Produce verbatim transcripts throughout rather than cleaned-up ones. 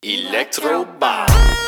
Electrobar.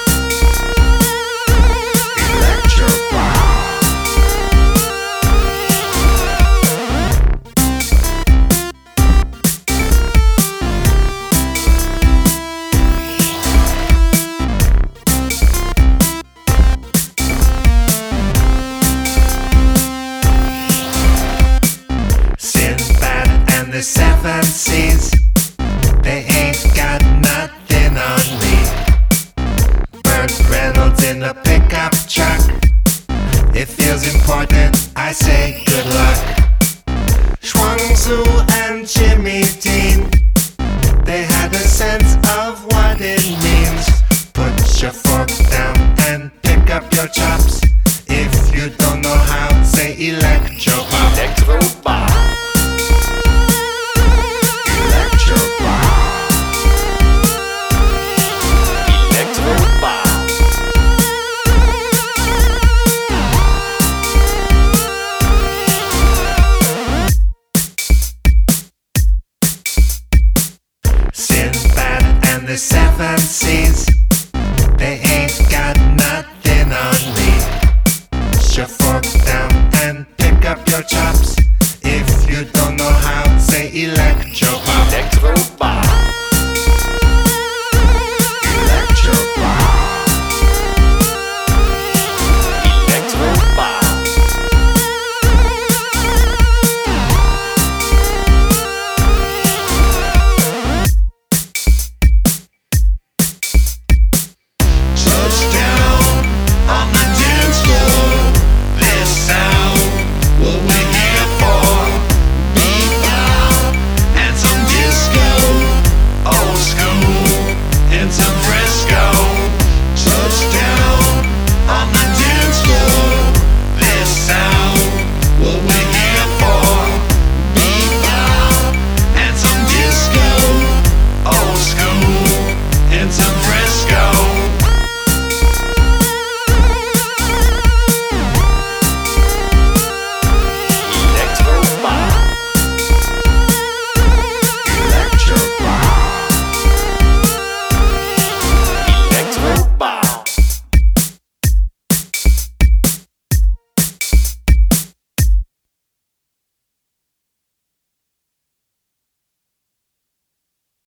Sinbad and the Seven Seas, they ain't got nothing on me. Burt Reynolds in a pickup truck, it feels important, I say good luck. Chuang-Tzu and Jimmy Dean, they had a sense of what it means. Put your fork down and pick up your chops. If you don't know how, say electro-pop. Electrobar. Electrobar. Sinbad and the Seven Seas,